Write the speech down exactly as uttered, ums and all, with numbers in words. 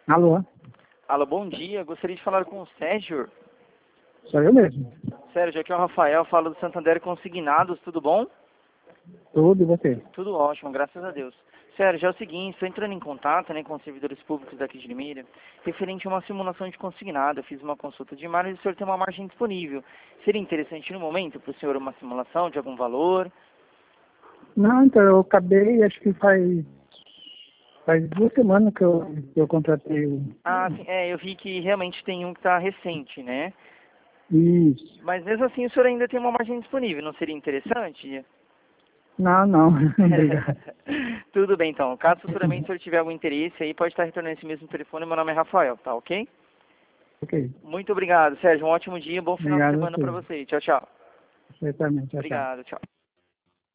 Alô? Alô, bom dia. Gostaria de falar com o Sérgio. Sou eu mesmo. Sérgio, aqui é o Rafael, falo do Santander Consignados, tudo bom? Tudo e você? Tudo ótimo, graças a Deus. Sérgio, é o seguinte, estou entrando em contato né, com os servidores públicos daqui de Limeira, referente a uma simulação de consignado. Eu fiz uma consulta de margem e o senhor tem uma margem disponível. Seria interessante no momento para o senhor uma simulação de algum valor? Não, então eu acabei, acho que faz, faz duas semanas que eu, que eu contratei o... Ah, sim, é, eu vi que realmente tem um que está recente, né? Isso. Mas mesmo assim o senhor ainda tem uma margem disponível, não seria interessante? Não, não, obrigado. Tudo bem, então. Caso futuramente o senhor tiver algum interesse, aí pode estar retornando esse mesmo telefone. Meu nome é Rafael, tá ok? Ok. Muito obrigado, Sérgio. Um ótimo dia, bom final de Obrigado a semana para você. você. Tchau, tchau. Você também. Tchau, tchau. Obrigado, tchau.